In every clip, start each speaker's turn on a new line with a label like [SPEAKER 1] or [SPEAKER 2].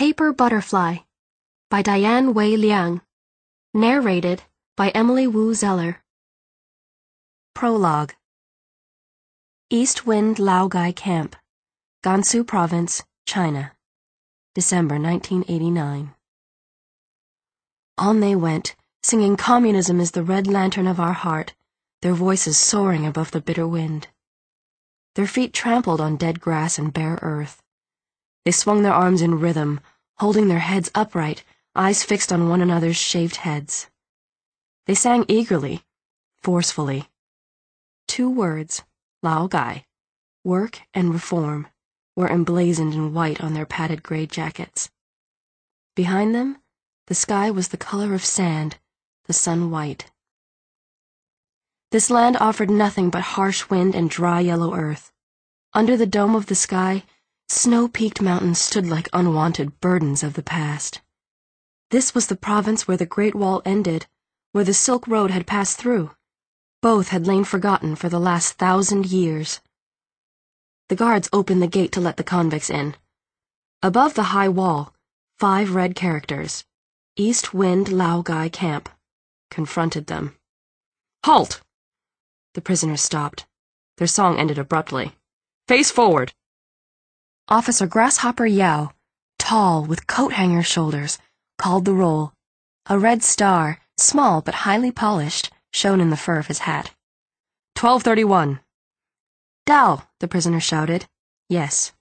[SPEAKER 1] Paper Butterfly by Diane Wei Liang. Narrated by Emily Wu Zeller. Prologue. East Wind Laogai Camp, Gansu Province, China, December 1989. On they went, singing "Communism is the red lantern of our heart," their voices soaring above the bitter wind. Their feet trampled on dead grass and bare earth. They swung their arms in rhythm, holding their heads upright, eyes fixed on one another's shaved heads. They sang eagerly, forcefully. 2 words, Laogai, work and reform, were emblazoned in white on their padded gray jackets. Behind them, the sky was the color of sand, the sun white. This land offered nothing but harsh wind and dry yellow earth. Under the dome of the sky, snow-peaked mountains stood like unwanted burdens of the past. This was the province where the Great Wall ended, where the Silk Road had passed through. Both had lain forgotten for the last 1,000 years. The guards opened the gate to let the convicts in. Above the high wall, 5 red characters, East Wind Laogai Camp, confronted them. "Halt!" The prisoners stopped. Their song ended abruptly. "Face forward!" Officer Grasshopper Yao, tall, with coat-hanger shoulders, called the roll. A red star, small but highly polished, shone in the fur of his hat. 1231. "Dao," the prisoner shouted. "Yes."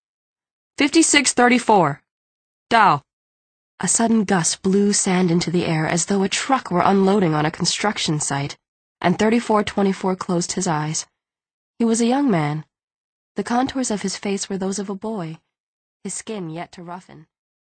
[SPEAKER 1] 5634. "Dao." A sudden gust blew sand into the air as though a truck were unloading on a construction site, and 3424 closed his eyes. He was a young man. The contours of his face were those of a boy, his skin yet to roughen.